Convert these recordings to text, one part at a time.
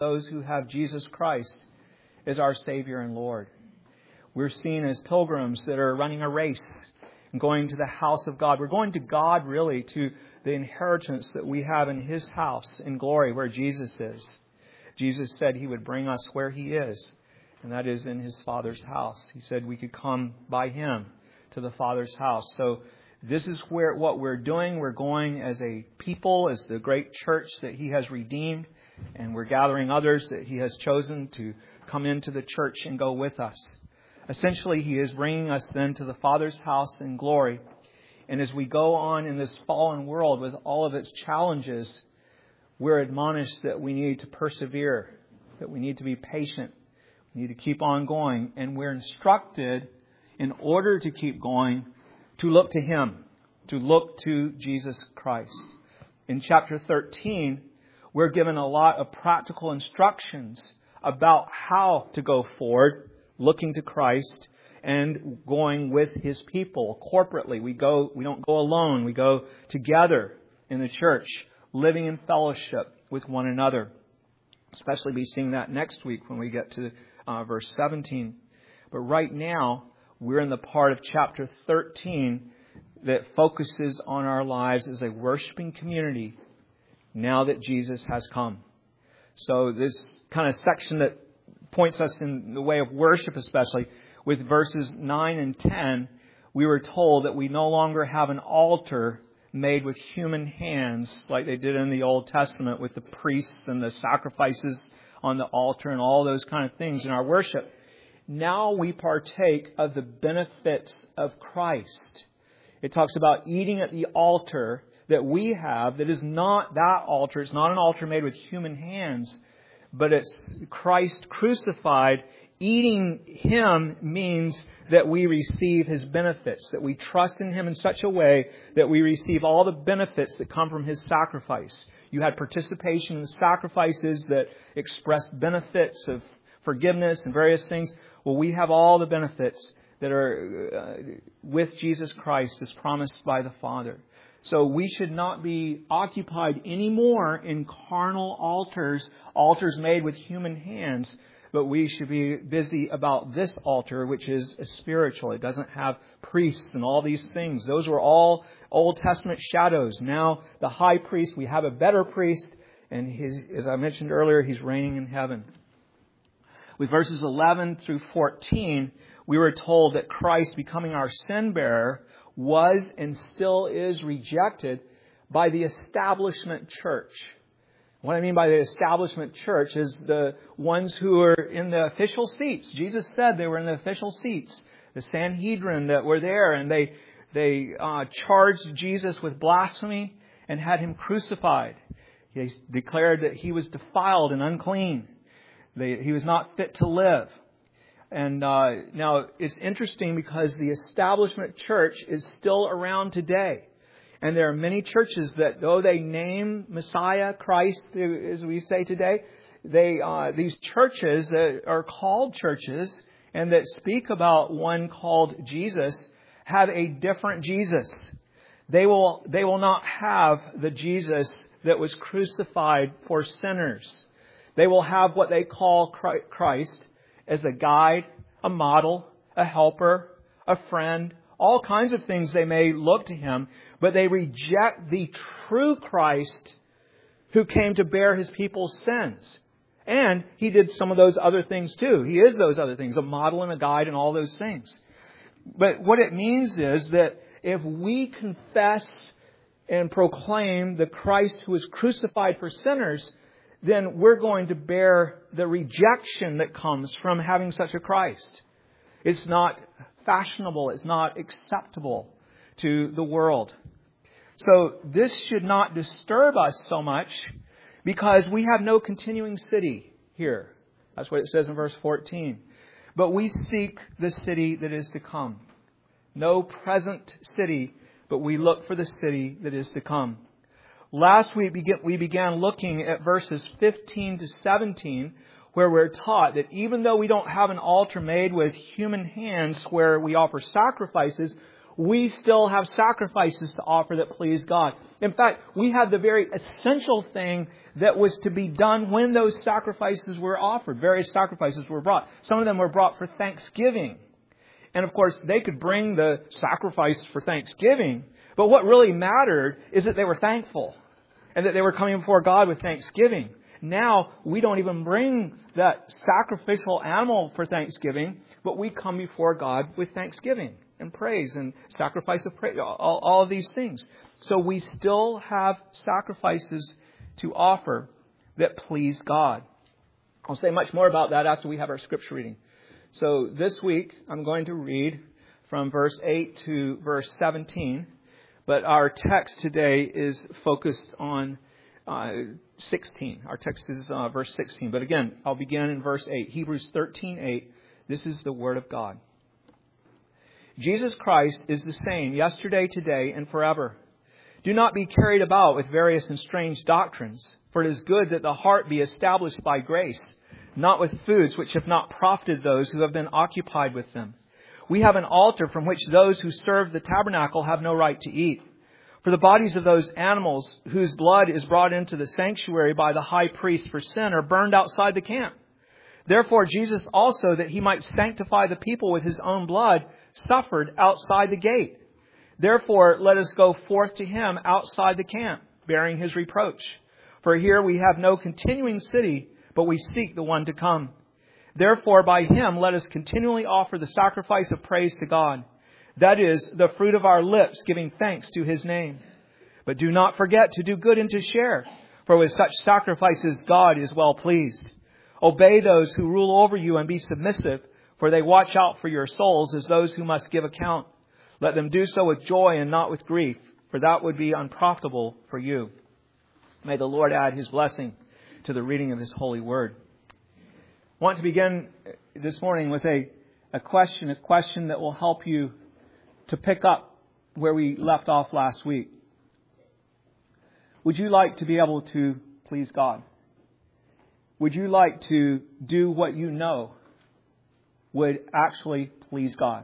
those who have Jesus Christ as our Savior and Lord. We're seen as pilgrims that are running a race and going to the house of God. We're going to God, really, to the inheritance that we have in His house in glory where Jesus is. Jesus said He would bring us where He is, and that is in His Father's house. He said we could come by Him to the Father's house. So this is what we're doing. We're going as a people, as the great church that He has redeemed, and we're gathering others that He has chosen to come into the church and go with us. Essentially, He is bringing us then to the Father's house in glory. And as we go on in this fallen world with all of its challenges, we're admonished that we need to persevere, that we need to be patient, we need to keep on going. And we're instructed, in order to keep going, to look to Him, to look to Jesus Christ. In chapter 13, we're given a lot of practical instructions about how to go forward, looking to Christ and going with His people corporately. We don't go alone. We go together in the church, living in fellowship with one another. Especially be seeing that next week when we get to verse 17. But right now, we're in the part of chapter 13 that focuses on our lives as a worshiping community now that Jesus has come. So this kind of section that points us in the way of worship, especially with verses 9 and 10, we were told that we no longer have an altar made with human hands like they did in the Old Testament with the priests and the sacrifices on the altar and all those kind of things in our worship. Now we partake of the benefits of Christ. It talks about eating at the altar that we have that is not that altar. It's not an altar made with human hands, but it's Christ crucified. Eating Him means that we receive His benefits, that we trust in Him in such a way that we receive all the benefits that come from His sacrifice. You had participation in sacrifices that expressed benefits of forgiveness and various things. Well, we have all the benefits that are with Jesus Christ as promised by the Father. So we should not be occupied anymore in carnal altars made with human hands, but we should be busy about this altar, which is spiritual. It doesn't have priests and all these things. Those were all Old Testament shadows. Now, the high priest, we have a better priest, and as I mentioned earlier, He's reigning in heaven. With verses 11 through 14, we were told that Christ, becoming our sin bearer, was and still is rejected by the establishment church. What I mean by the establishment church is the ones who are in the official seats. Jesus said they were in the official seats. The Sanhedrin that were there, and they charged Jesus with blasphemy and had Him crucified. They declared that He was defiled and unclean. He was not fit to live. And now it's interesting because the establishment church is still around today. And there are many churches that, though they name Messiah, Christ, as we say today, these churches that are called churches and that speak about one called Jesus have a different Jesus. They will not have the Jesus that was crucified for sinners. They will have what they call Christ as a guide, a model, a helper, a friend, all kinds of things they may look to Him, but they reject the true Christ who came to bear His people's sins. And He did some of those other things too. He is those other things, a model and a guide and all those things. But what it means is that if we confess and proclaim the Christ who was crucified for sinners, then we're going to bear the rejection that comes from having such a Christ. It's not fashionable. It's not acceptable to the world. So this should not disturb us so much because we have no continuing city here. That's what it says in verse 14. But we seek the city that is to come. No present city, but we look for the city that is to come. Last week we began looking at verses 15 to 17, where we're taught that even though we don't have an altar made with human hands where we offer sacrifices, We still have sacrifices to offer that please God. In fact, we have the very essential thing that was to be done when those sacrifices were offered. Various sacrifices were brought. Some of them were brought for thanksgiving. And of course, they could bring the sacrifice for thanksgiving. But what really mattered is that they were thankful and that they were coming before God with thanksgiving. Now, we don't even bring that sacrificial animal for thanksgiving, but we come before God with thanksgiving and praise and sacrifice of praise, all of these things. So we still have sacrifices to offer that please God. I'll say much more about that after we have our scripture reading. So this week, I'm going to read from verse 8 to verse 17. But our text today is focused on 16. Our text is verse 16. But again, I'll begin in verse 8. Hebrews 13:8. This is the word of God. Jesus Christ is the same yesterday, today, and forever. Do not be carried about with various and strange doctrines, for it is good that the heart be established by grace, not with foods which have not profited those who have been occupied with them. We have an altar from which those who serve the tabernacle have no right to eat. For the bodies of those animals whose blood is brought into the sanctuary by the high priest for sin are burned outside the camp. Therefore, Jesus also, that he might sanctify the people with his own blood, suffered outside the gate. Therefore, let us go forth to him outside the camp, bearing his reproach. For here we have no continuing city, but we seek the one to come. Therefore, by him let us continually offer the sacrifice of praise to God. That is, the fruit of our lips, giving thanks to his name. But do not forget to do good and to share, for with such sacrifices God is well pleased. Obey those who rule over you and be submissive, for they watch out for your souls as those who must give account. Let them do so with joy and not with grief, for that would be unprofitable for you. May the Lord add his blessing to the reading of his holy word. I want to begin this morning with a question that will help you to pick up where we left off last week. Would you like to be able to please God? Would you like to do what you know would actually please God?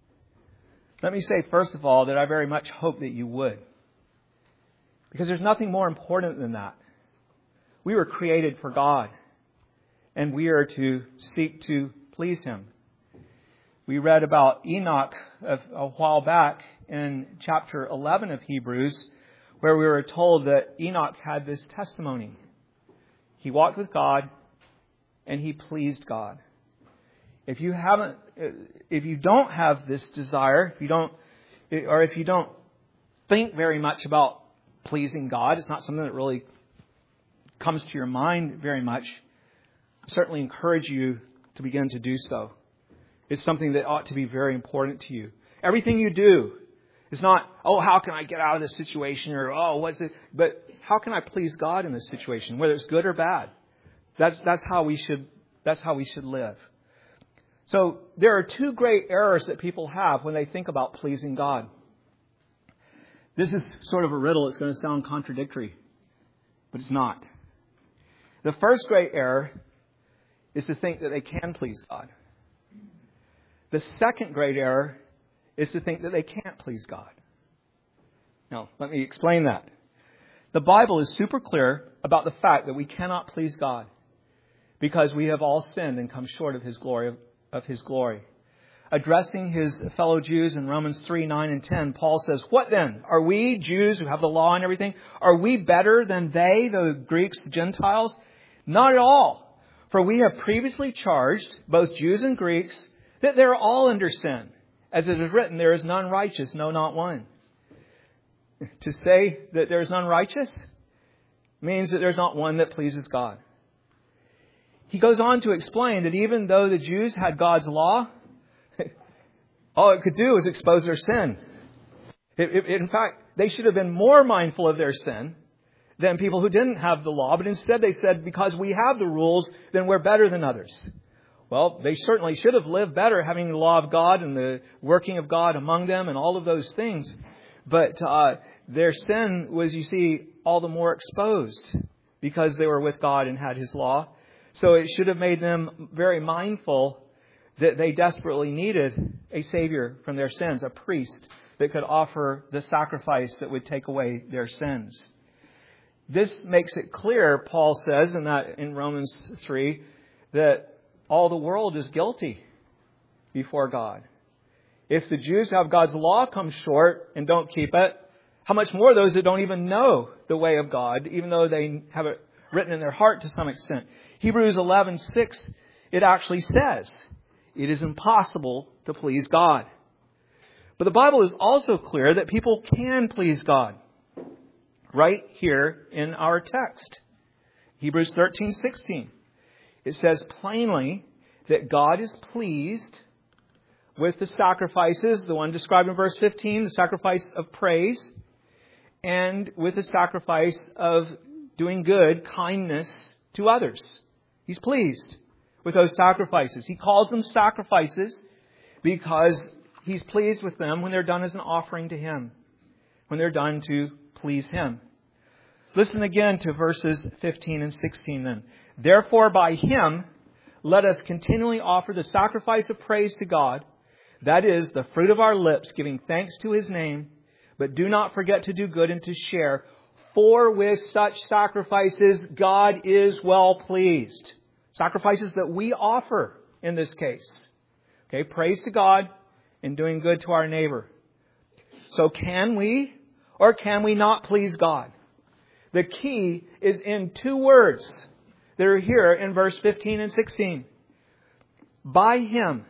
Let me say, first of all, that I very much hope that you would. Because there's nothing more important than that. We were created for God, and we are to seek to please him. We read about Enoch a while back in chapter 11 of Hebrews, where we were told that Enoch had this testimony. He walked with God, and he pleased God. If you don't have this desire, if you don't think very much about pleasing God, it's not something that really comes to your mind very much, I certainly encourage you to begin to do so. It's something that ought to be very important to you. Everything you do is not, how can I get out of this situation? Or, what's it? But how can I please God in this situation, whether it's good or bad? That's how we should live. So there are two great errors that people have when they think about pleasing God. This is sort of a riddle. It's going to sound contradictory, but it's not. The first great error is to think that they can please God. The second great error is to think that they can't please God. Now, let me explain that. The Bible is super clear about the fact that we cannot please God because we have all sinned and come short of his glory. Addressing his fellow Jews in Romans 3:9 and 10, Paul says, "What then? Are we, Jews who have the law and everything, are we better than they, the Greeks, the Gentiles? Not at all. For we have previously charged, both Jews and Greeks, that they're all under sin. As it is written, there is none righteous, no, not one." To say that there is none righteous means that there's not one that pleases God. He goes on to explain that even though the Jews had God's law, all it could do was expose their sin. In fact, they should have been more mindful of their sin than people who didn't have the law. But instead they said, because we have the rules, then we're better than others. Well, they certainly should have lived better having the law of God and the working of God among them and all of those things. But their sin was, you see, all the more exposed because they were with God and had his law. So it should have made them very mindful that they desperately needed a Savior from their sins, a priest that could offer the sacrifice that would take away their sins. This makes it clear, Paul says in Romans 3, that all the world is guilty before God. If the Jews who have God's law come short and don't keep it, how much more those that don't even know the way of God, even though they have it written in their heart to some extent. Hebrews 11:6, it actually says, it is impossible to please God. But the Bible is also clear that people can please God. Right here in our text. Hebrews 13:16. It says plainly that God is pleased with the sacrifices, the one described in verse 15, the sacrifice of praise, and with the sacrifice of doing good, kindness to others. He's pleased with those sacrifices. He calls them sacrifices because He's pleased with them when they're done as an offering to Him, when they're done to please Him. Listen again to verses 15 and 16 then. Therefore by Him let us continually offer the sacrifice of praise to God, that is, the fruit of our lips, giving thanks to His name, but do not forget to do good and to share, for with such sacrifices God is well pleased. Sacrifices that we offer in this case. Okay, praise to God and doing good to our neighbor. So can we or can we not please God? The key is in two words that are here in verse 15 and 16. By Him,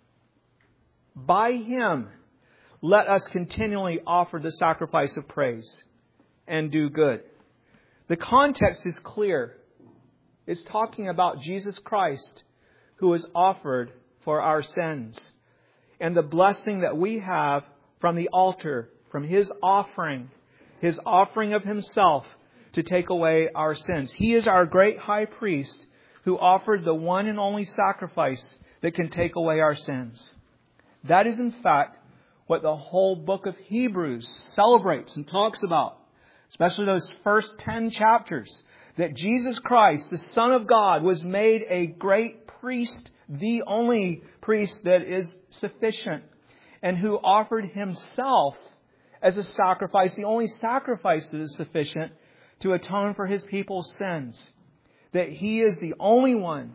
let us continually offer the sacrifice of praise and do good. The context is clear. It's talking about Jesus Christ who was offered for our sins. And the blessing that we have from the altar, from His offering of Himself to take away our sins. He is our great high priest who offered the one and only sacrifice that can take away our sins. That is in fact what the whole book of Hebrews celebrates and talks about, especially those first 10 chapters, that Jesus Christ, the Son of God, was made a great priest, the only priest that is sufficient, and who offered Himself as a sacrifice, the only sacrifice that is sufficient to atone for His people's sins. That He is the only one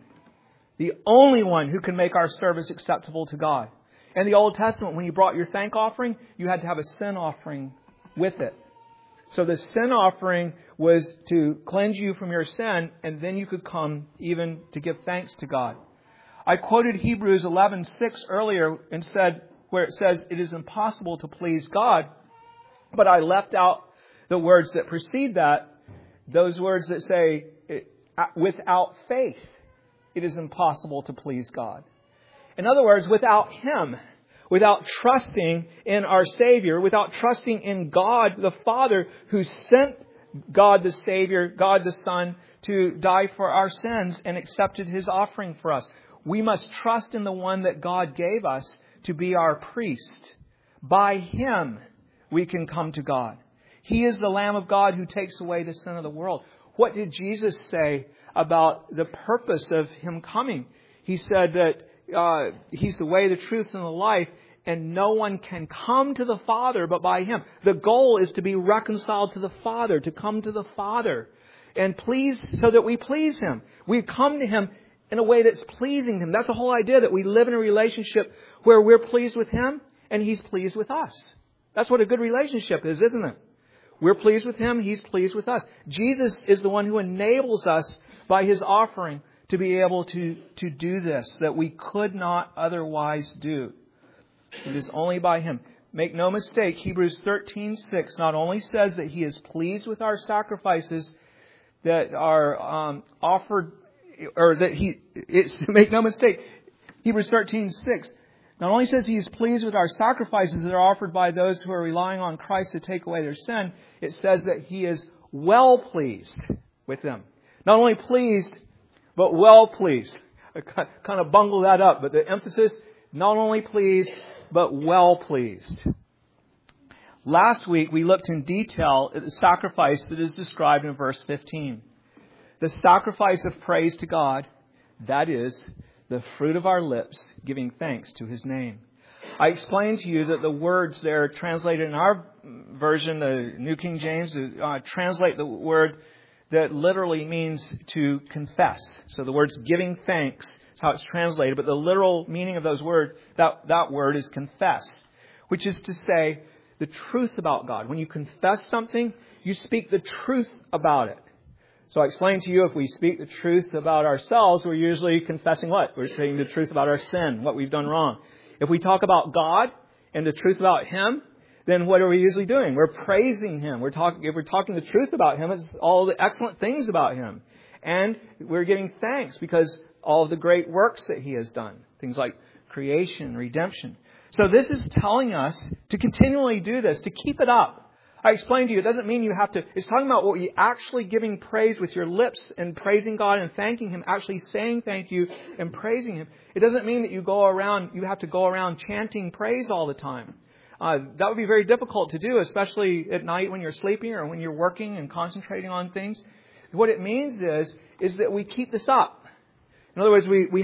who can make our service acceptable to God. In the Old Testament, when you brought your thank offering, you had to have a sin offering with it. So the sin offering was to cleanse you from your sin, and then you could come even to give thanks to God. I quoted Hebrews 11:6 earlier and said, where it says it is impossible to please God, but I left out the words that precede that, those words that say, without faith, it is impossible to please God. In other words, without Him, without trusting in our Savior, without trusting in God the Father who sent God the Savior, God the Son, to die for our sins and accepted His offering for us. We must trust in the one that God gave us to be our priest. By Him, we can come to God. He is the Lamb of God who takes away the sin of the world. What did Jesus say about the purpose of Him coming? He said that He's the way, the truth, and the life, and no one can come to the Father but by Him. The goal is to be reconciled to the Father, to come to the Father, and please, so that we please Him. We come to Him in a way that's pleasing Him. That's the whole idea, that we live in a relationship where we're pleased with Him and He's pleased with us. That's what a good relationship is, isn't it? We're pleased with Him, He's pleased with us. Jesus is the one who enables us by His offering to be able to do this, that we could not otherwise do. It is only by Him. Make no mistake, Hebrews 13:6 not only says that He is pleased with our sacrifices that are offered, or that make no mistake, Hebrews 13:6 not only says He is pleased with our sacrifices that are offered by those who are relying on Christ to take away their sin, it says that He is well pleased with them. Not only pleased, but well pleased. I kind of bungled that up, but the emphasis, not only pleased, but well pleased. Last week, we looked in detail at the sacrifice that is described in verse 15. The sacrifice of praise to God, that is, the fruit of our lips, giving thanks to His name. I explained to you that the words there translated in our version, the New King James, translate the word that literally means to confess. So the words giving thanks is how it's translated, but the literal meaning of those words, that word is confess, which is to say the truth about God. When you confess something, you speak the truth about it. So I explained to you, if we speak the truth about ourselves, we're usually confessing what? We're saying the truth about our sin, what we've done wrong. If we talk about God and the truth about Him, then what are we usually doing? We're praising Him. If we're talking the truth about Him, it's all the excellent things about Him. And we're giving thanks because all of the great works that He has done. Things like creation, redemption. So this is telling us to continually do this, to keep it up. I explained to you, it doesn't mean you have to, it's talking about what you actually giving praise with your lips and praising God and thanking Him, actually saying thank you and praising Him. It doesn't mean that you have to go around chanting praise all the time. That would be very difficult to do, especially at night when you're sleeping or when you're working and concentrating on things. What it means is that we keep this up. In other words, we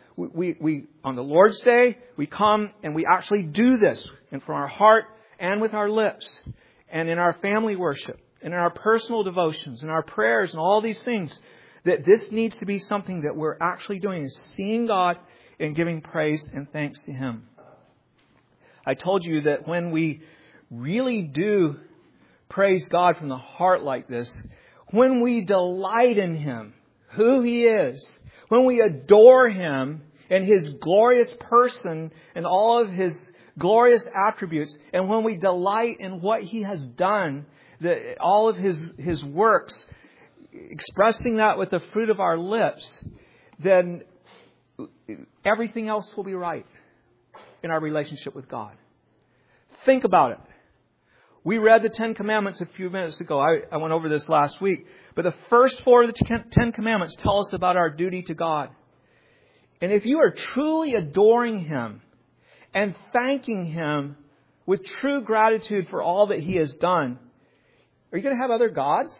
on the Lord's Day, we come and we actually do this, and from our heart and with our lips. And in our family worship, and in our personal devotions, and our prayers, and all these things, that this needs to be something that we're actually doing, is seeing God and giving praise and thanks to Him. I told you that when we really do praise God from the heart like this, when we delight in Him, who He is, when we adore Him and His glorious person and all of His glorious attributes, and when we delight in what He has done, all of His works, expressing that with the fruit of our lips, then everything else will be right in our relationship with God. Think about it. We read the Ten Commandments a few minutes ago. I went over this last week. But the first 4 of the Ten Commandments tell us about our duty to God. And if you are truly adoring Him and thanking Him with true gratitude for all that He has done, are you going to have other gods?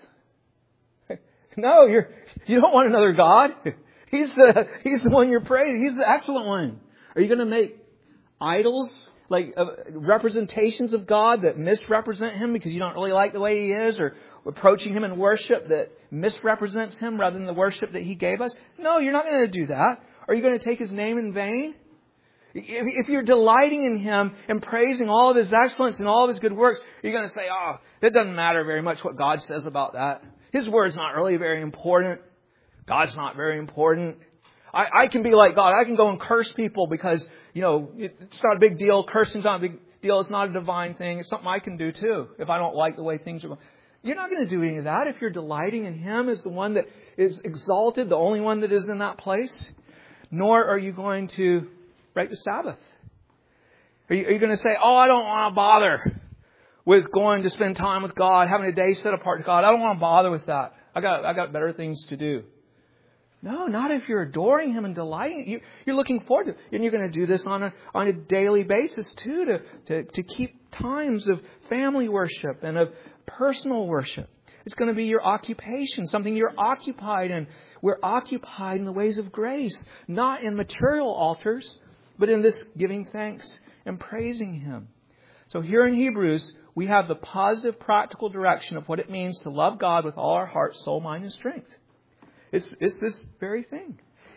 No, you don't want another God. He's the one you're praising. He's the excellent one. Are you going to make idols, like representations of God that misrepresent Him because you don't really like the way He is, or approaching Him in worship that misrepresents Him rather than the worship that He gave us? No, you're not going to do that. Are you going to take His name in vain? If you're delighting in Him and praising all of His excellence and all of His good works, you're going to say, oh, it doesn't matter very much what God says about that. His word's not really very important. God's not very important. I can be like God. I can go and curse people because, it's not a big deal. Cursing's not a big deal. It's not a divine thing. It's something I can do too if I don't like the way things are going. You're not going to do any of that if you're delighting in Him as the one that is exalted, the only one that is in that place. Nor are you going to break the Sabbath. Are you going to say, oh, I don't want to bother with going to spend time with God, having a day set apart to God. I don't want to bother with that. I got better things to do. No, not if you're adoring Him and delighting. You're looking forward to it. And you're going to do this on a daily basis too, to keep times of family worship and of personal worship. It's going to be your occupation, something you're occupied in. We're occupied in the ways of grace, not in material altars, but in this giving thanks and praising Him. So here in Hebrews, we have the positive, practical direction of what it means to love God with all our heart, soul, mind, and strength. It's this very thing.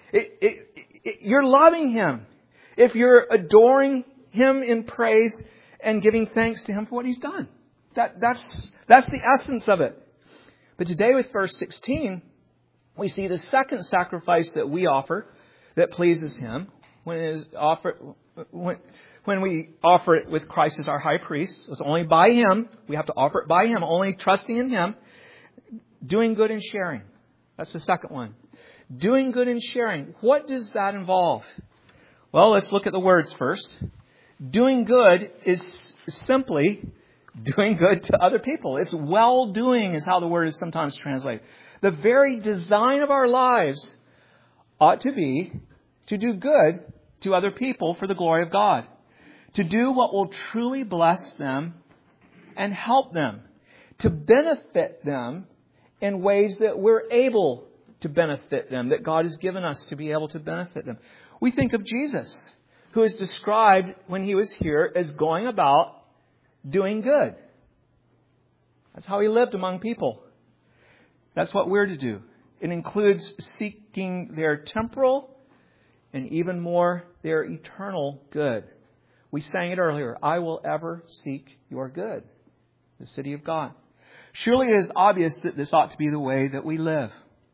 You're loving Him if you're adoring Him in praise and giving thanks to Him for what He's done. That's the essence of it. But today with verse 16, we see the second sacrifice that we offer that pleases Him when we offer it with Christ as our high priest. It's only by Him. We have to offer it by Him, only trusting in Him. Doing good and sharing. That's the second one. Doing good and sharing. What does that involve? Well, let's look at the words first. Doing good is simply doing good to other people. It's well-doing is how the word is sometimes translated. The very design of our lives ought to be to do good to other people for the glory of God. To do what will truly bless them and help them. To benefit them in ways that we're able to benefit them, that God has given us to be able to benefit them. We think of Jesus, who is described when he was here as going about doing good. That's how he lived among people. That's what we're to do. It includes seeking their temporal and even more their eternal good. We sang it earlier. I will ever seek your good. The city of God. Surely it is obvious that this ought to be the way that we live.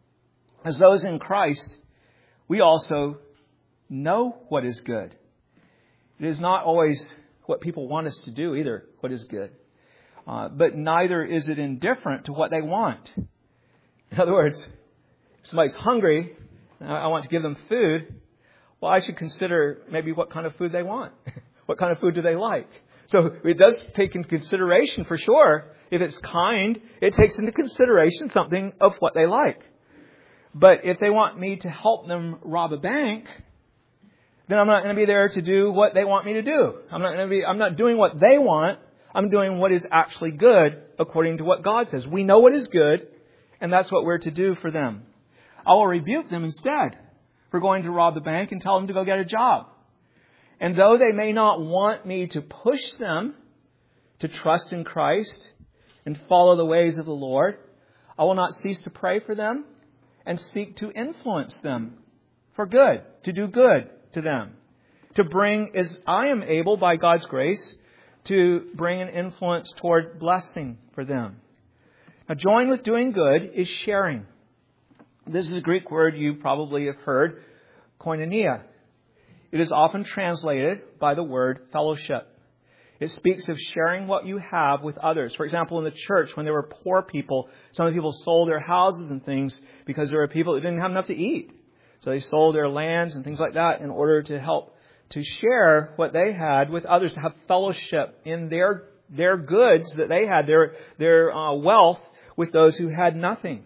As those in Christ, we also know what is good. It is not always what people want us to do either, what is good. But neither is it indifferent to what they want. In other words, if somebody's hungry, and I want to give them food, well, I should consider maybe what kind of food they want. What kind of food do they like? So it does take into consideration for sure. If it's kind, it takes into consideration something of what they like. But if they want me to help them rob a bank, then I'm not going to be there to do what they want me to do. I'm not doing what they want. I'm doing what is actually good according to what God says. We know what is good, and that's what we're to do for them. I will rebuke them instead for going to rob the bank and tell them to go get a job. And though they may not want me to push them to trust in Christ and follow the ways of the Lord, I will not cease to pray for them and seek to influence them for good, to do good to them, to bring, as I am able by God's grace, to bring an influence toward blessing for them. Now, join with doing good is sharing. This is a Greek word you probably have heard, koinonia. It is often translated by the word fellowship. It speaks of sharing what you have with others. For example, in the church, when there were poor people, some of the people sold their houses and things because there were people that didn't have enough to eat. So they sold their lands and things like that in order to help to share what they had with others, to have fellowship in their goods that they had, their wealth with those who had nothing.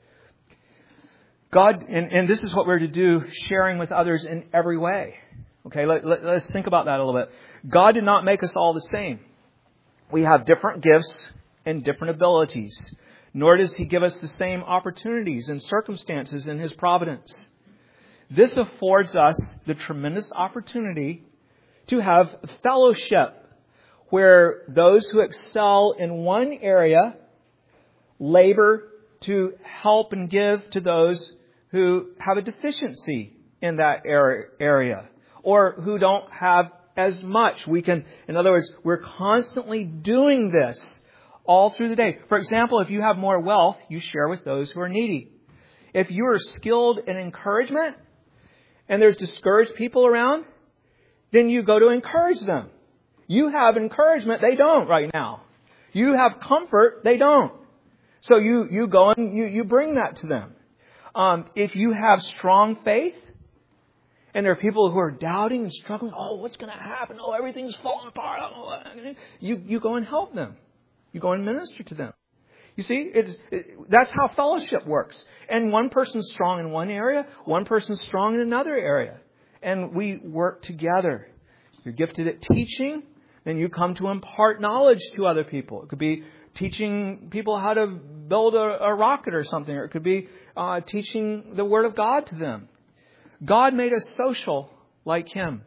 God, and this is what we're to do, sharing with others in every way. Okay, let's think about that a little bit. God did not make us all the same. We have different gifts and different abilities. Nor does He give us the same opportunities and circumstances in His providence. This affords us the tremendous opportunity to have fellowship where those who excel in one area labor to help and give to those who have a deficiency in that area or who don't have as much. In other words, we're constantly doing this all through the day. For example, if you have more wealth, you share with those who are needy. If you are skilled in encouragement and there's discouraged people around, then you go to encourage them. You have encouragement, they don't right now. You have comfort, they don't. So you go and you bring that to them. If you have strong faith, and there are people who are doubting and struggling, what's going to happen? Everything's falling apart. You go and help them. You go and minister to them. You see, that's how fellowship works. And one person's strong in one area, one person's strong in another area. And we work together. You're gifted at teaching, then you come to impart knowledge to other people. It could be teaching people how to build a rocket or something, or it could be teaching the Word of God to them. God made us social like Him.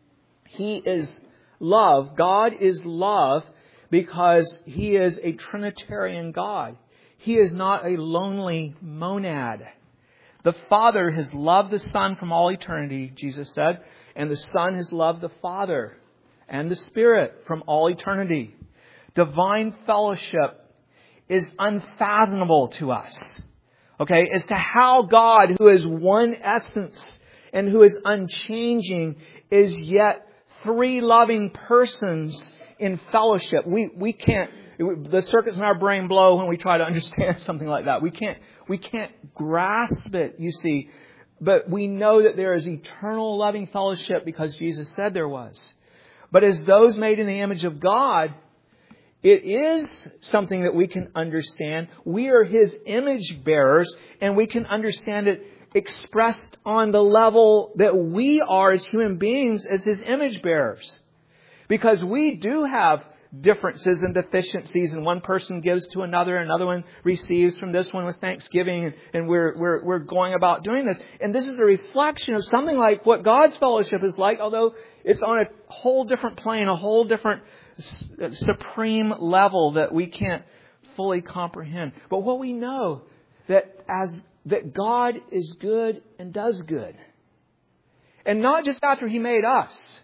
He is love. God is love because He is a Trinitarian God. He is not a lonely monad. The Father has loved the Son from all eternity, Jesus said, and the Son has loved the Father and the Spirit from all eternity. Divine fellowship is unfathomable to us. Okay, as to how God, who is one essence and who is unchanging, is yet three loving persons in fellowship. We can't, the circuits in our brain blow when we try to understand something like that. We can't grasp it, you see. But we know that there is eternal loving fellowship because Jesus said there was. But as those made in the image of God, it is something that we can understand. We are His image bearers, and we can understand it expressed on the level that we are as human beings as His image bearers. Because we do have differences and deficiencies, and one person gives to another, another one receives from this one with thanksgiving, and we're going about doing this. And this is a reflection of something like what God's fellowship is like, although it's on a whole different plane, a whole different supreme level that we can't fully comprehend. But what we know that God is good and does good. And not just after He made us.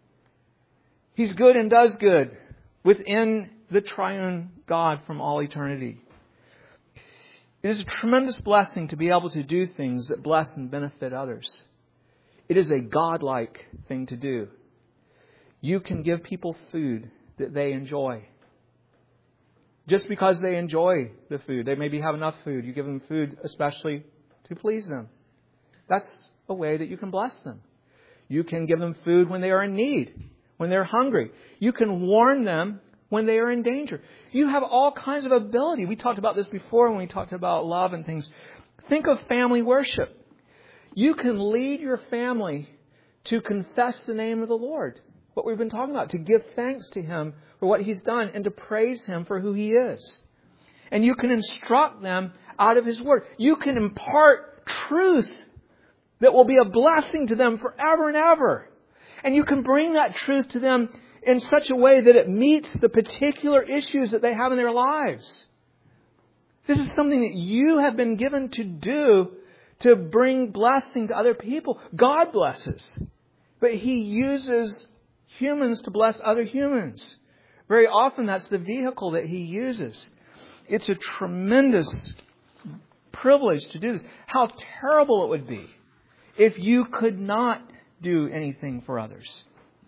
He's good and does good within the triune God from all eternity. It is a tremendous blessing to be able to do things that bless and benefit others. It is a God-like thing to do. You can give people food that they enjoy. Just because they enjoy the food. They maybe have enough food. You give them food especially to please them. That's a way that you can bless them. You can give them food when they are in need, when they're hungry. You can warn them when they are in danger. You have all kinds of ability. We talked about this before when we talked about love and things. Think of family worship. You can lead your family to confess the name of the Lord. What we've been talking about, to give thanks to Him for what He's done and to praise Him for who He is. And you can instruct them out of His Word. You can impart truth that will be a blessing to them forever and ever. And you can bring that truth to them in such a way that it meets the particular issues that they have in their lives. This is something that you have been given to do to bring blessing to other people. God blesses, but He uses humans to bless other humans. Very often that's the vehicle that He uses. It's a tremendous privilege to do this. How terrible it would be if you could not do anything for others.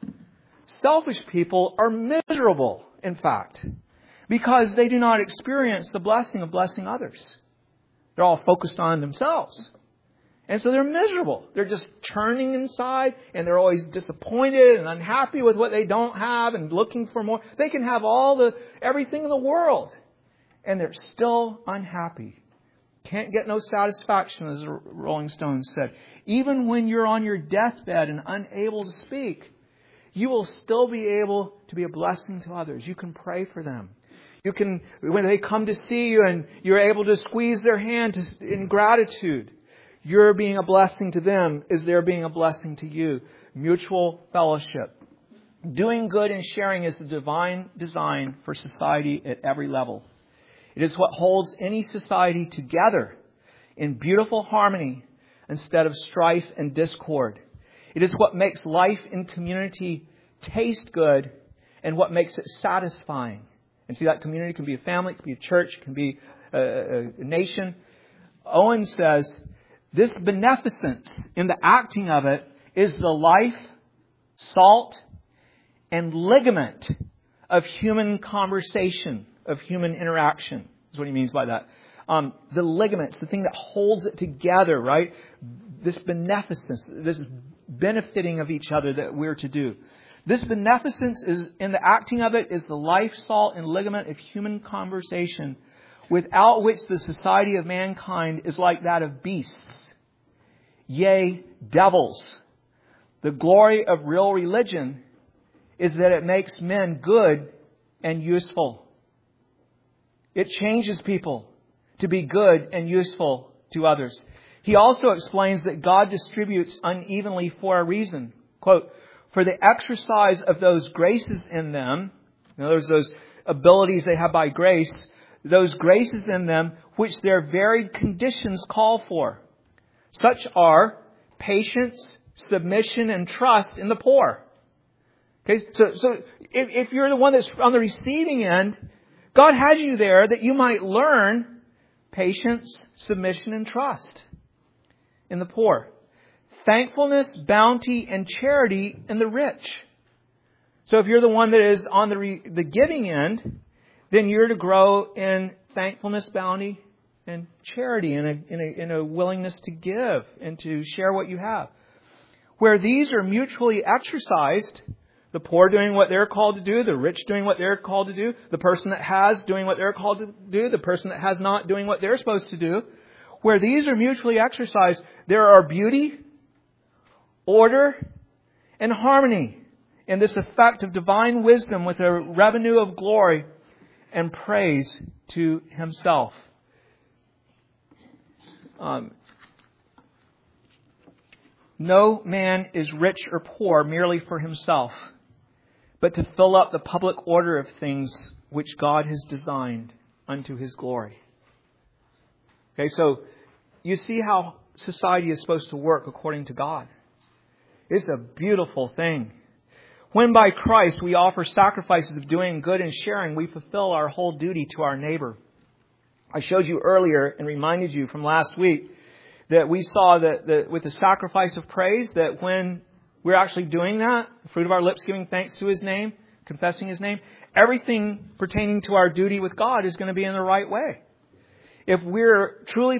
Selfish people are miserable, in fact, because they do not experience the blessing of blessing others. They're all focused on themselves. And so they're miserable. They're just turning inside, and they're always disappointed and unhappy with what they don't have and looking for more. They can have everything in the world, and they're still unhappy. Can't get no satisfaction, as the Rolling Stones said. Even when you're on your deathbed and unable to speak, you will still be able to be a blessing to others. You can pray for them. You can, when they come to see you and you're able to squeeze their hand in gratitude, you're being a blessing to them as they're being a blessing to you. Mutual fellowship. Doing good and sharing is the divine design for society at every level. It is what holds any society together in beautiful harmony instead of strife and discord. It is what makes life in community taste good and what makes it satisfying. And see, that community can be a family, it can be a church, it can be a nation. Owen says, this beneficence in the acting of it is the life, salt, and ligament of human conversation, of human interaction. That's what he means by that. The ligaments, the thing that holds it together, right? This beneficence, this benefiting of each other that we're to do. This beneficence is in the acting of it is the life, salt, and ligament of human conversation, without which the society of mankind is like that of beasts, yea, devils. The glory of real religion is that it makes men good and useful. It changes people to be good and useful to others. He also explains that God distributes unevenly for a reason. Quote, for the exercise of those graces in them, in other words, those abilities they have by grace, those graces in them which their varied conditions call for. Such are patience, submission, and trust in the poor. Okay, so if you're the one that's on the receiving end, God has you there that you might learn patience, submission, and trust in the poor. Thankfulness, bounty, and charity in the rich. So if you're the one that is on the giving end, then you're to grow in thankfulness, bounty, and charity, in a willingness to give and to share what you have. Where these are mutually exercised, the poor doing what they're called to do, the rich doing what they're called to do, the person that has doing what they're called to do, the person that has not doing what they're supposed to do. Where these are mutually exercised, there are beauty, order, and harmony in this effect of divine wisdom with a revenue of glory and praise to Himself. No man is rich or poor merely for himself, but to fill up the public order of things which God has designed unto His glory. Okay, so you see how society is supposed to work according to God. It's a beautiful thing. When by Christ we offer sacrifices of doing good and sharing, we fulfill our whole duty to our neighbor. I showed you earlier and reminded you from last week that we saw that with the sacrifice of praise, that when we're actually doing that, the fruit of our lips giving thanks to His name, confessing His name, everything pertaining to our duty with God is going to be in the right way. If we're truly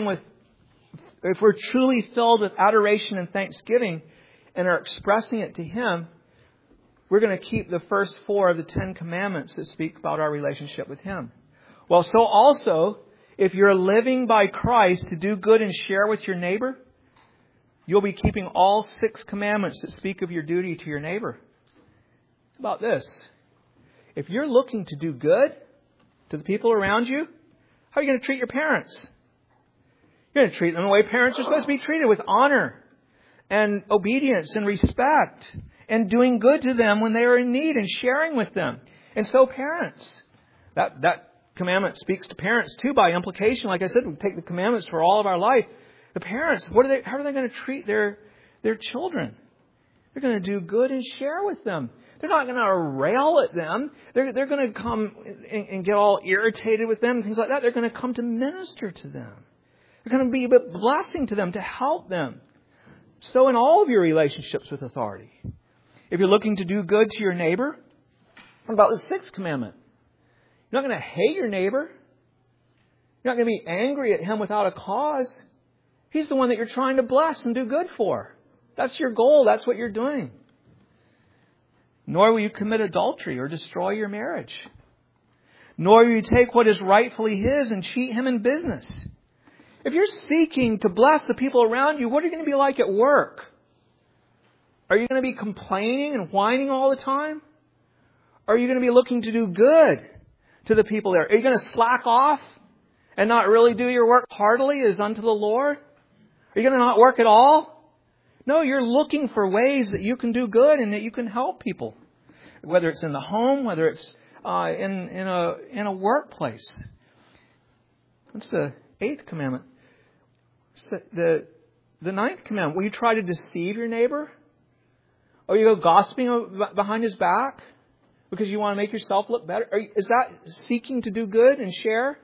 if we're truly filled with adoration and thanksgiving and are expressing it to Him, we're going to keep the first 4 of the 10 commandments that speak about our relationship with Him. Well, so also, if you're living by Christ to do good and share with your neighbor, you'll be keeping all 6 commandments that speak of your duty to your neighbor. How about this? If you're looking to do good to the people around you, how are you going to treat your parents? You're going to treat them the way parents are supposed to be treated, with honor and obedience and respect, and doing good to them when they are in need and sharing with them. And so parents, that commandment speaks to parents too by implication. Like I said, we take the commandments for all of our life. The parents, how are they going to treat their children? They're going to do good and share with them. They're not going to rail at them. They're going to come and get all irritated with them and things like that. They're going to come to minister to them. They're going to be a blessing to them, to help them. So in all of your relationships with authority, if you're looking to do good to your neighbor, what about the 6th commandment? You're not going to hate your neighbor. You're not going to be angry at him without a cause. He's the one that you're trying to bless and do good for. That's your goal. That's what you're doing. Nor will you commit adultery or destroy your marriage. Nor will you take what is rightfully his and cheat him in business. If you're seeking to bless the people around you, what are you going to be like at work? Are you going to be complaining and whining all the time? Or are you going to be looking to do good to the people there? Are you going to slack off and not really do your work heartily as unto the Lord? Are you going to not work at all? No, you're looking for ways that you can do good and that you can help people. Whether it's in the home, whether it's in a workplace. That's the 8th commandment. The 9th commandment, will you try to deceive your neighbor? Or you go gossiping behind his back because you want to make yourself look better? Is that seeking to do good and share?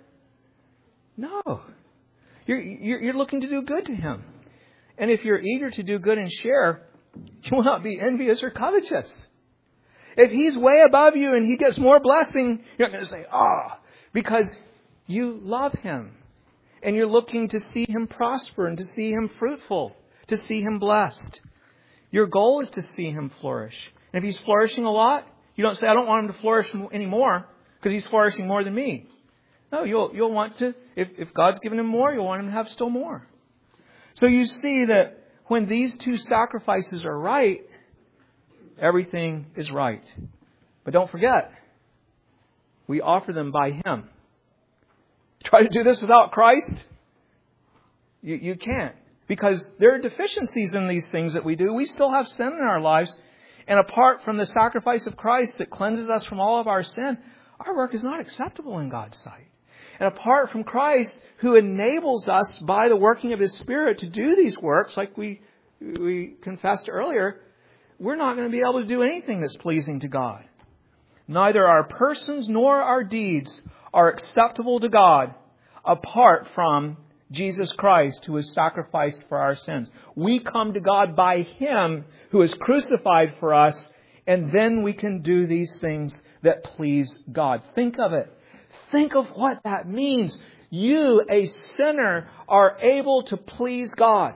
No. You're looking to do good to him. And if you're eager to do good and share, you will not be envious or covetous. If he's way above you and he gets more blessing, you're not going to say, because you love him. And you're looking to see him prosper and to see him fruitful, to see him blessed. Your goal is to see him flourish. And if he's flourishing a lot, you don't say, I don't want him to flourish anymore because he's flourishing more than me. No, you'll want to, if God's given him more, you'll want him to have still more. So you see that when these 2 sacrifices are right, everything is right. But don't forget, we offer them by Him. Try to do this without Christ? You can't. Because there are deficiencies in these things that we do. We still have sin in our lives. And apart from the sacrifice of Christ that cleanses us from all of our sin, our work is not acceptable in God's sight. And apart from Christ, who enables us by the working of His Spirit to do these works, like we confessed earlier, we're not going to be able to do anything that's pleasing to God. Neither our persons nor our deeds are acceptable to God apart from Jesus Christ, who was sacrificed for our sins. We come to God by Him who is crucified for us, and then we can do these things that please God. Think of it. Think of what that means. You, a sinner, are able to please God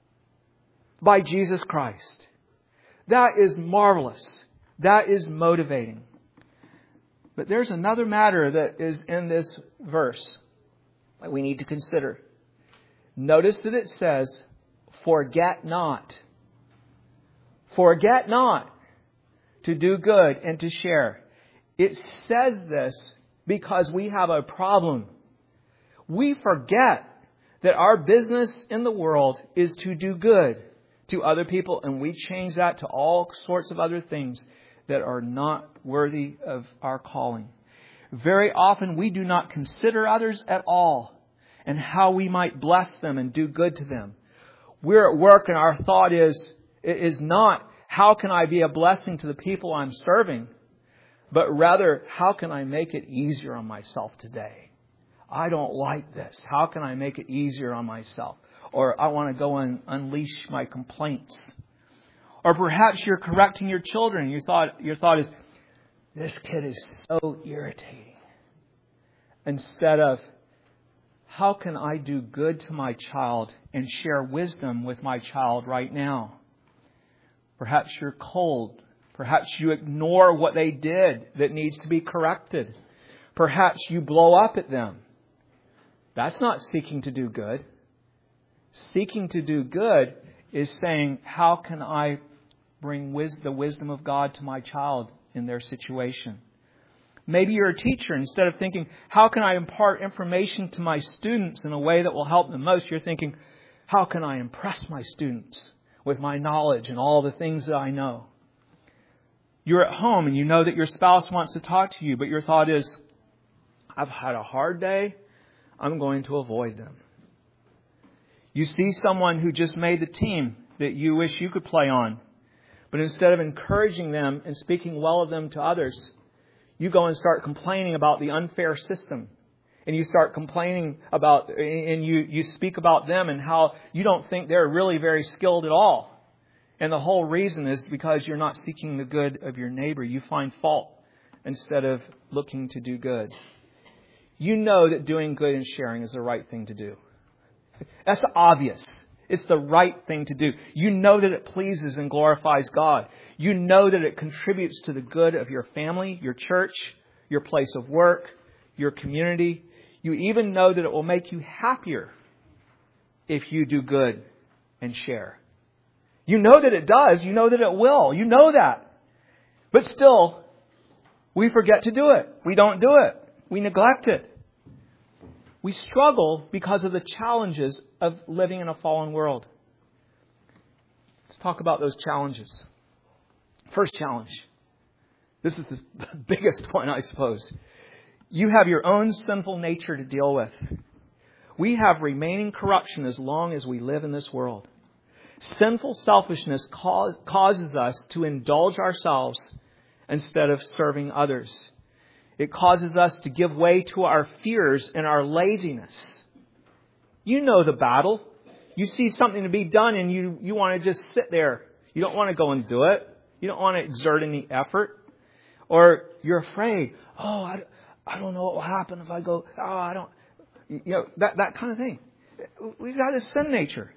by Jesus Christ. That is marvelous. That is motivating. But there's another matter that is in this verse that we need to consider. Notice that it says, forget not. Forget not. to do good and to share. It says this because we have a problem. We forget that our business in the world is to do good to other people, and we change that to all sorts of other things that are not worthy of our calling. Very often we do not consider others at all and how we might bless them and do good to them. We're at work and our thought is not, how can I be a blessing to the people I'm serving? But rather, how can I make it easier on myself today? I don't like this. How can I make it easier on myself? Or I want to go and unleash my complaints. Or perhaps you're correcting your children. Your thought is, this kid is so irritating. Instead of, how can I do good to my child and share wisdom with my child right now? Perhaps you're cold. Perhaps you ignore what they did that needs to be corrected. Perhaps you blow up at them. That's not seeking to do good. Seeking to do good is saying, how can I bring the wisdom of God to my child in their situation? Maybe you're a teacher. Instead of thinking, how can I impart information to my students in a way that will help them most? You're thinking, how can I impress my students with my knowledge and all the things that I know? You're at home and you know that your spouse wants to talk to you, but your thought is, I've had a hard day. I'm going to avoid them. You see someone who just made the team that you wish you could play on, but instead of encouraging them and speaking well of them to others, you go and start complaining about the unfair system. And you start complaining about, and you speak about them and how you don't think they're really very skilled at all. And the whole reason is because you're not seeking the good of your neighbor. You find fault instead of looking to do good. You know that doing good and sharing is the right thing to do. That's obvious. It's the right thing to do. You know that it pleases and glorifies God. You know that it contributes to the good of your family, your church, your place of work, your community. You even know that it will make you happier if you do good and share. You know that it does. You know that it will. You know that. But still, we forget to do it. We don't do it. We neglect it. We struggle because of the challenges of living in a fallen world. Let's talk about those challenges. First challenge. This is the biggest one, I suppose. You have your own sinful nature to deal with. We have remaining corruption as long as we live in this world. Sinful selfishness causes us to indulge ourselves instead of serving others. It causes us to give way to our fears and our laziness. You know the battle. You see something to be done and you want to just sit there. You don't want to go and do it. You don't want to exert any effort. Or you're afraid. Oh, I don't know what will happen if I go. Oh, I don't. You know, that kind of thing. We've got this sin nature.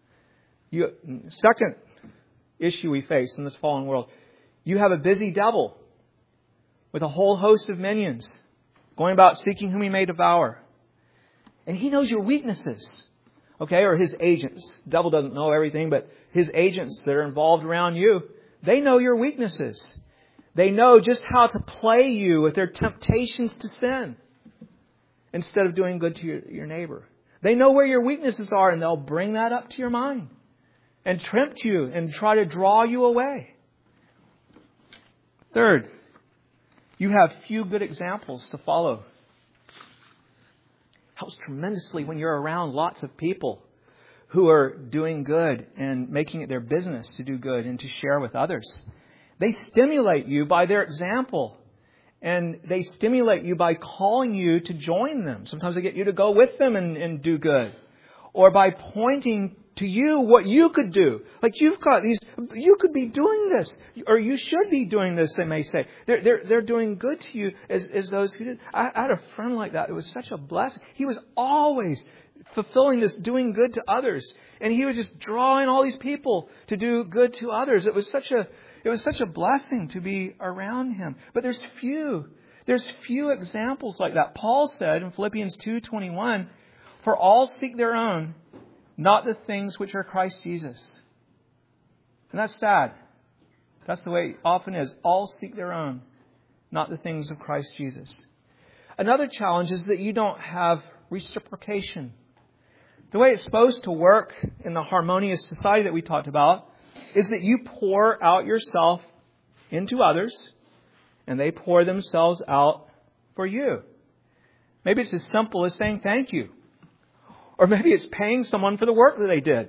Second issue we face in this fallen world. You have a busy devil with a whole host of minions going about seeking whom he may devour. And he knows your weaknesses. Okay, or his agents. The devil doesn't know everything, but his agents that are involved around you, they know your weaknesses. They know just how to play you with their temptations to sin instead of doing good to your neighbor. They know where your weaknesses are and they'll bring that up to your mind and tempt you and try to draw you away. Third, you have few good examples to follow. Helps tremendously when you're around lots of people who are doing good and making it their business to do good and to share with others. They stimulate you by their example. And they stimulate you by calling you to join them. Sometimes they get you to go with them and do good. Or by pointing to you what you could do. Like you've got these, you could be doing this. Or you should be doing this, they may say. They're doing good to you as those who did. I had a friend like that. It was such a blessing. He was always fulfilling this, doing good to others. And he was just drawing all these people to do good to others. It was such a blessing to be around him. But there's few examples like that. Paul said in Philippians 2:21, "For all seek their own, not the things which are Christ Jesus." And that's sad. That's the way it often is. All seek their own, not the things of Christ Jesus. Another challenge is that you don't have reciprocation. The way it's supposed to work in the harmonious society that we talked about is that you pour out yourself into others and they pour themselves out for you. Maybe it's as simple as saying thank you. Or maybe it's paying someone for the work that they did.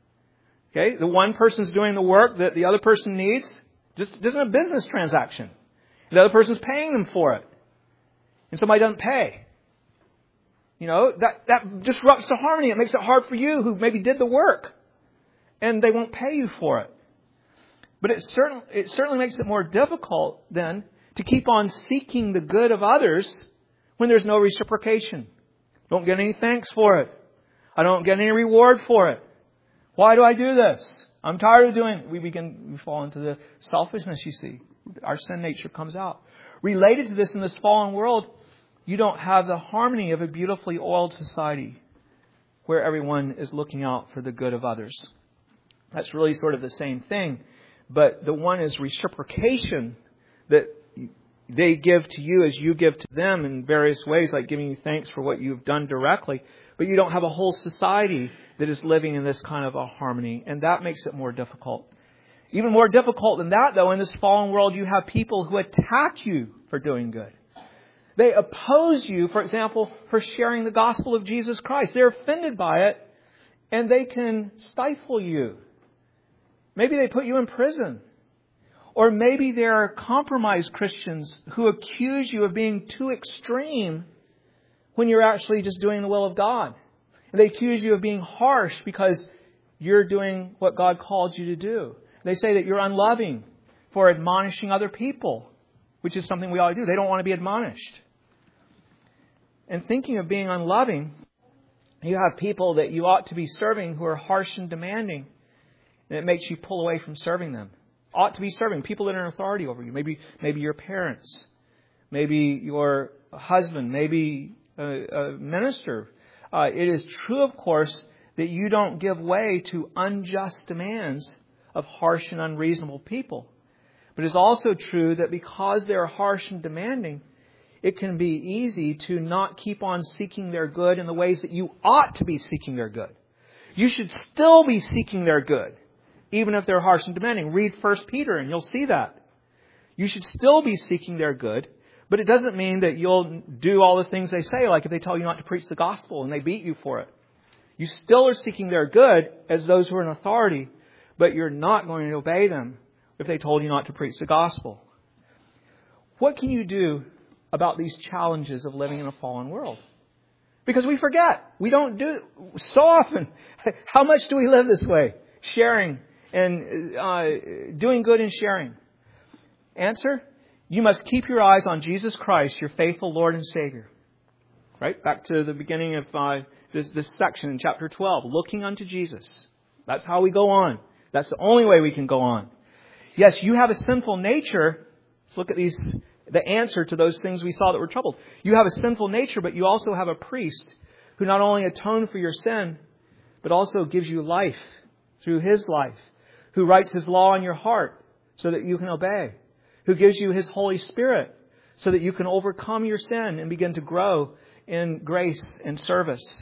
Okay, the one person's doing the work that the other person needs. Just isn't a business transaction. The other person's paying them for it. And somebody doesn't pay. You know, that disrupts the harmony. It makes it hard for you who maybe did the work. And they won't pay you for it. But it certainly makes it more difficult then to keep on seeking the good of others when there's no reciprocation. Don't get any thanks for it. I don't get any reward for it. Why do I do this? I'm tired of doing it. We fall into the selfishness, you see. Our sin nature comes out. Related to this in this fallen world, you don't have the harmony of a beautifully oiled society where everyone is looking out for the good of others. That's really sort of the same thing. But the one is reciprocation, that they give to you as you give to them in various ways, like giving you thanks for what you've done directly. But you don't have a whole society that is living in this kind of a harmony. And that makes it more difficult. Even more difficult than that, though, in this fallen world, you have people who attack you for doing good. They oppose you, for example, for sharing the gospel of Jesus Christ. They're offended by it, and they can stifle you. Maybe they put you in prison. Or maybe there are compromised Christians who accuse you of being too extreme when you're actually just doing the will of God. And they accuse you of being harsh because you're doing what God called you to do. They say that you're unloving for admonishing other people, which is something we ought to do. They don't want to be admonished. And thinking of being unloving, you have people that you ought to be serving who are harsh and demanding. And it makes you pull away from serving them. Ought to be serving people that are in authority over you. Maybe your parents. Maybe your husband. Maybe a minister. It is true, of course, that you don't give way to unjust demands of harsh and unreasonable people. But it's also true that because they're harsh and demanding, it can be easy to not keep on seeking their good in the ways that you ought to be seeking their good. You should still be seeking their good, even if they're harsh and demanding. Read 1 Peter and you'll see that. You should still be seeking their good, but it doesn't mean that you'll do all the things they say, like if they tell you not to preach the gospel and they beat you for it. You still are seeking their good as those who are in authority, but you're not going to obey them if they told you not to preach the gospel. What can you do about these challenges of living in a fallen world? Because we forget. We don't do so often. How much do we live this way? Sharing and doing good and sharing. Answer: you must keep your eyes on Jesus Christ, your faithful Lord and Savior. Right? Back to the beginning of this section in chapter 12. Looking unto Jesus. That's how we go on. That's the only way we can go on. Yes, you have a sinful nature. Let's look at the answer to those things we saw that were troubled. You have a sinful nature, but you also have a priest who not only atoned for your sin, but also gives you life through His life, who writes His law on your heart so that you can obey, who gives you His Holy Spirit so that you can overcome your sin and begin to grow in grace and service.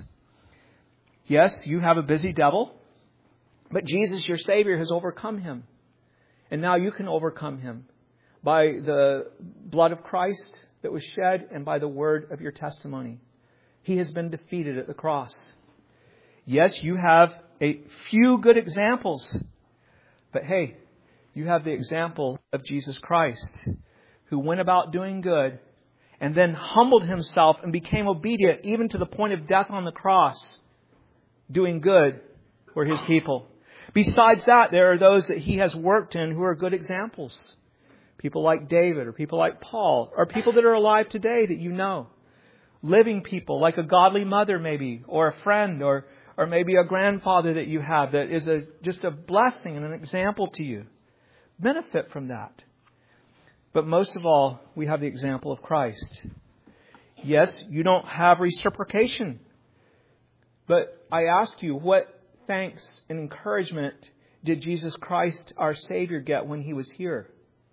Yes, you have a busy devil, but Jesus, your Savior, has overcome him. And now you can overcome him by the blood of Christ that was shed and by the word of your testimony. He has been defeated at the cross. Yes, you have a few good examples, but hey, you have the example of Jesus Christ, who went about doing good and then humbled himself and became obedient even to the point of death on the cross, doing good for his people. Besides that, there are those that he has worked in who are good examples. People like David or people like Paul or people that are alive today that you know. Living people like a godly mother maybe, or a friend, or maybe a grandfather that you have that is just a blessing and an example to you. Benefit from that. But most of all, we have the example of Christ. Yes, you don't have reciprocation. But I ask you, what thanks and encouragement did Jesus Christ, our Savior, get when He was here.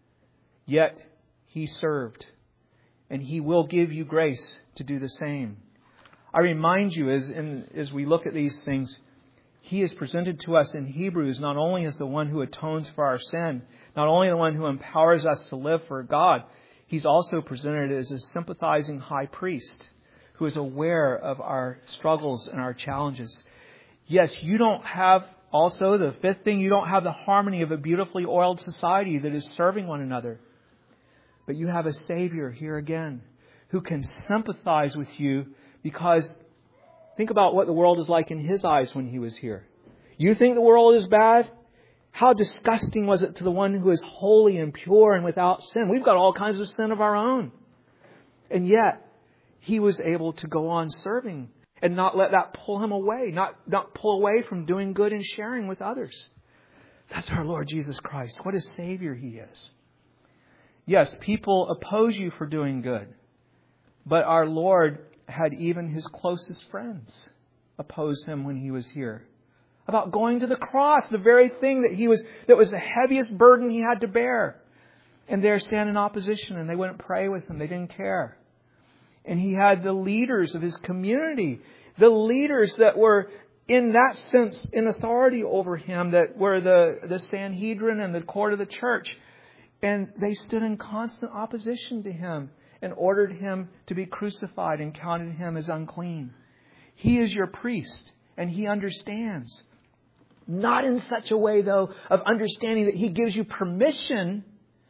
Yet He served. And He will give you grace to do the same. I remind you, as we look at these things, He is presented to us in Hebrews not only as the one who atones for our sin, not only the one who empowers us to live for God, He's also presented as a sympathizing high priest who is aware of our struggles and our challenges. Yes, you don't have, also the fifth thing, you don't have the harmony of a beautifully oiled society that is serving one another. But you have a Savior here again who can sympathize with you, because think about what the world is like in His eyes when He was here. You think the world is bad? How disgusting was it to the one who is holy and pure and without sin? We've got all kinds of sin of our own. And yet, He was able to go on serving and not let that pull Him away, not pull away from doing good and sharing with others. That's our Lord Jesus Christ. What a Savior He is. Yes, people oppose you for doing good. But our Lord had even His closest friends oppose Him when He was here. About going to the cross, the very thing that was the heaviest burden He had to bear. And they're standing in opposition, and they wouldn't pray with Him. They didn't care. And He had the leaders of His community, the leaders that were in that sense in authority over Him, that were the Sanhedrin and the court of the church. And they stood in constant opposition to Him and ordered Him to be crucified and counted Him as unclean. He is your priest, and He understands. Not in such a way, though, of understanding that He gives you permission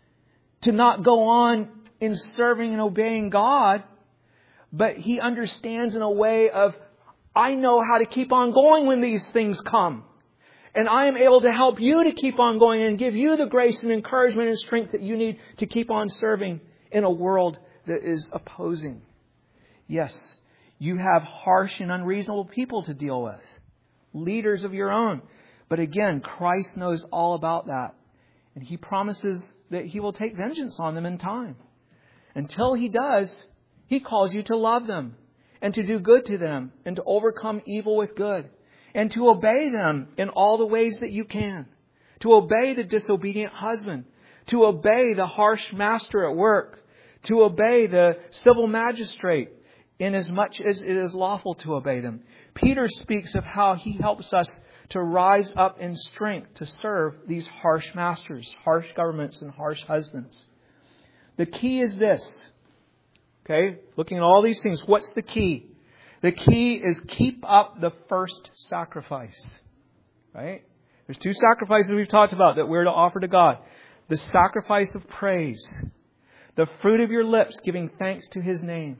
to not go on in serving and obeying God, but He understands in a way of, I know how to keep on going when these things come. And I am able to help you to keep on going and give you the grace and encouragement and strength that you need to keep on serving in a world that is opposing. Yes, you have harsh and unreasonable people to deal with. Leaders of your own. But again, Christ knows all about that. And He promises that He will take vengeance on them in time. Until He does, He calls you to love them and to do good to them and to overcome evil with good. And to obey them in all the ways that you can. To obey the disobedient husband. To obey the harsh master at work. To obey the civil magistrate in as much as it is lawful to obey them. Peter speaks of how he helps us to rise up in strength to serve these harsh masters, harsh governments, and harsh husbands. The key is this. Okay, looking at all these things, what's the key? The key is keep up the first sacrifice. Right? There's two sacrifices we've talked about that we're to offer to God. The sacrifice of praise. The fruit of your lips giving thanks to His name.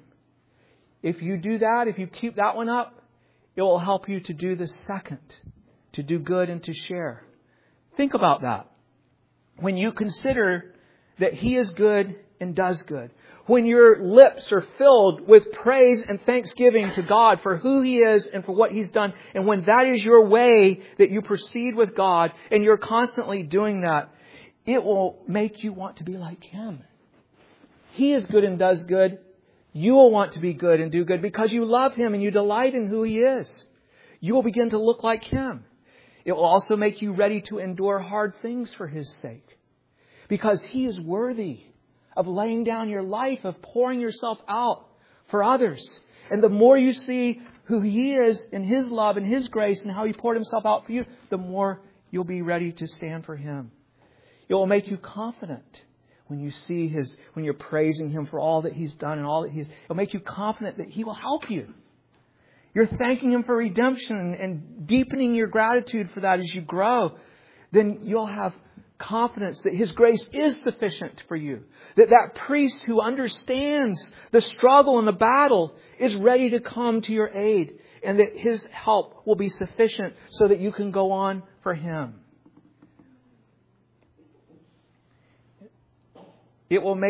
If you do that, if you keep that one up, it will help you to do the second. To do good and to share. Think about that. When you consider that He is good and does good. When your lips are filled with praise and thanksgiving to God for who He is and for what He's done. And when that is your way that you proceed with God and you're constantly doing that, it will make you want to be like Him. He is good and does good. You will want to be good and do good because you love Him and you delight in who He is. You will begin to look like Him. It will also make you ready to endure hard things for His sake. Because He is worthy of laying down your life, of pouring yourself out for others. And the more you see who He is in His love and His grace and how He poured Himself out for you, the more you'll be ready to stand for Him. It will make you confident when you see when you're praising Him for all that He's done and all that it'll make you confident that He will help you. You're thanking Him for redemption and deepening your gratitude for that as you grow. Then you'll have confidence that His grace is sufficient for you. That priest who understands the struggle and the battle is ready to come to your aid. And that His help will be sufficient so that you can go on for Him. It will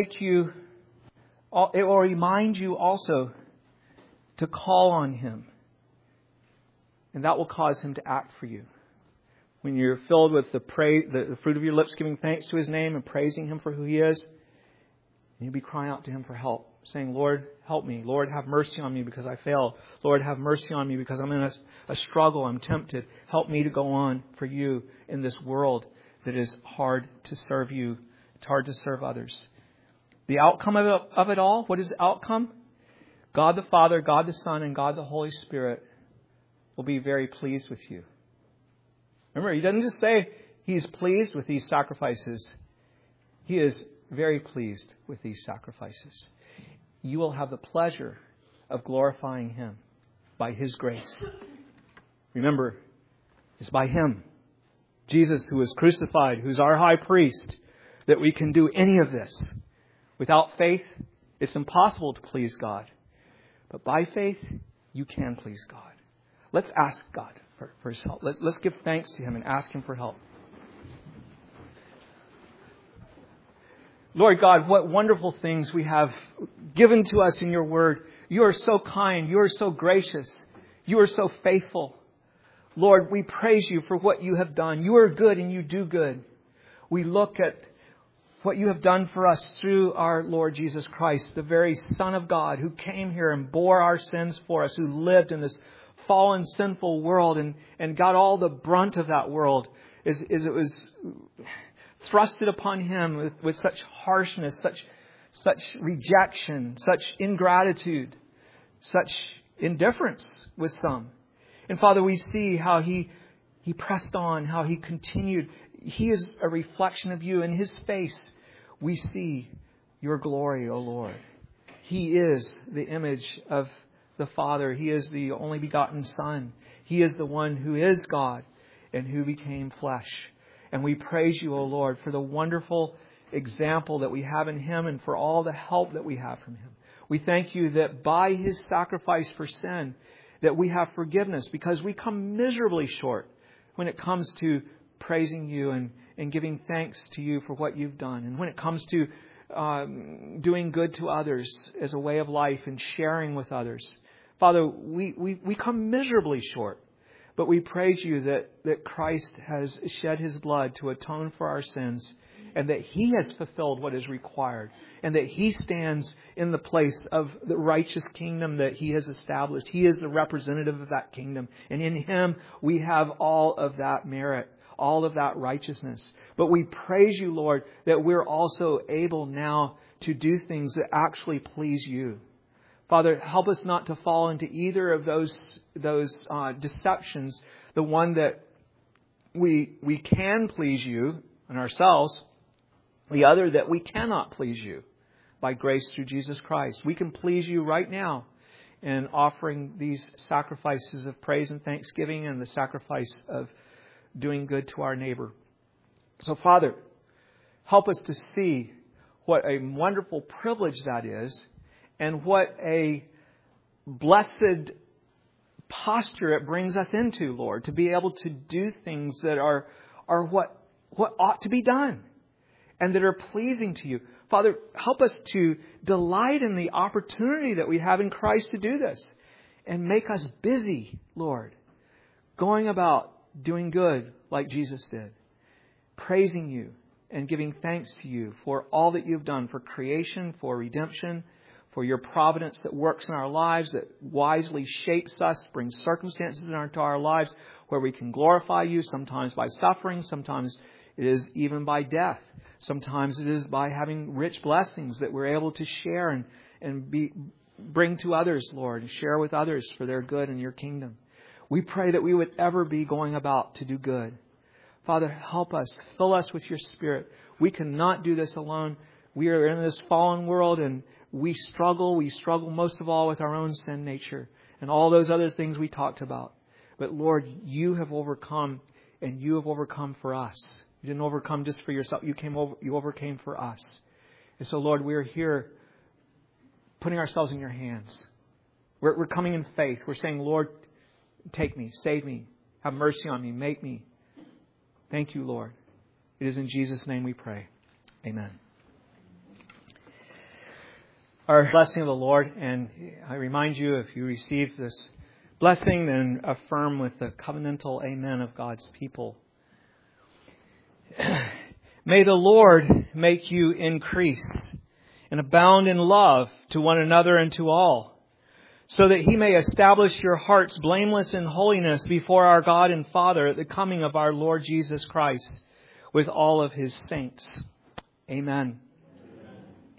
remind you also to call on Him. And that will cause Him to act for you. When you're filled with the fruit of your lips giving thanks to His name and praising Him for who He is, you'll be crying out to Him for help. saying, Lord, help me. Lord, have mercy on me because I failed. Lord, have mercy on me because I'm in a struggle. I'm tempted. Help me to go on for you in this world that is hard to serve you. It's hard to serve others. The outcome of it all, what is the outcome? God the Father, God the Son, and God the Holy Spirit will be very pleased with you. Remember, He doesn't just say He's pleased with these sacrifices. He is very pleased with these sacrifices. You will have the pleasure of glorifying Him by His grace. Remember, it's by Him, Jesus, who was crucified, who's our high priest, that we can do any of this. Without faith, it's impossible to please God. But by faith, you can please God. Let's ask God for His help. Let's give thanks to Him and ask Him for help. Lord God, what wonderful things we have given to us in your word. You are so kind. You are so gracious. You are so faithful. Lord, we praise you for what you have done. You are good and you do good. We look at what you have done for us through our Lord Jesus Christ, the very Son of God who came here and bore our sins for us, who lived in this fallen, sinful world and got all the brunt of that world as it was thrusted upon Him with such harshness, such rejection, such ingratitude, such indifference with some. And Father, we see how He pressed on, how He continued. He is a reflection of you. In His face, we see your glory, O Lord. He is the image of the Father. He is the only begotten Son. He is the one who is God and who became flesh. And we praise you, O Lord, for the wonderful example that we have in Him and for all the help that we have from Him. We thank you that by His sacrifice for sin, that we have forgiveness because we come miserably short when it comes to praising you and giving thanks to you for what you've done. And when it comes to doing good to others as a way of life and sharing with others. Father, we come miserably short. But we praise you that Christ has shed His blood to atone for our sins and that He has fulfilled what is required and that He stands in the place of the righteous kingdom that He has established. He is the representative of that kingdom. And in Him we have all of that merit, all of that righteousness. But we praise you, Lord, that we're also able now to do things that actually please you. Father, help us not to fall into either of those deceptions. The one that we can please you in ourselves, the other that we cannot please you by grace through Jesus Christ. We can please you right now in offering these sacrifices of praise and thanksgiving and the sacrifice of doing good to our neighbor. So, Father, help us to see what a wonderful privilege that is. And what a blessed posture it brings us into, Lord, to be able to do things that are what ought to be done and that are pleasing to you. Father, help us to delight in the opportunity that we have in Christ to do this and make us busy, Lord, going about doing good like Jesus did, praising you and giving thanks to you for all that you've done for creation, for redemption, for your providence that works in our lives, that wisely shapes us, brings circumstances into our lives where we can glorify you, sometimes by suffering, sometimes it is even by death. Sometimes it is by having rich blessings that we're able to share and bring to others, Lord, and share with others for their good in your kingdom. We pray that we would ever be going about to do good. Father, help us. Fill us with your Spirit. We cannot do this alone. We are in this fallen world and we struggle most of all with our own sin nature and all those other things we talked about. But Lord, you have overcome and you have overcome for us. You didn't overcome just for yourself. You overcame for us. And so, Lord, we're here putting ourselves in your hands. We're coming in faith. We're saying, Lord, take me, save me, have mercy on me, make me. Thank you, Lord. It is in Jesus' name we pray. Amen. Our blessing of the Lord, and I remind you, if you receive this blessing, then affirm with the covenantal amen of God's people. May the Lord make you increase and abound in love to one another and to all, so that He may establish your hearts blameless in holiness before our God and Father at the coming of our Lord Jesus Christ with all of His saints. Amen.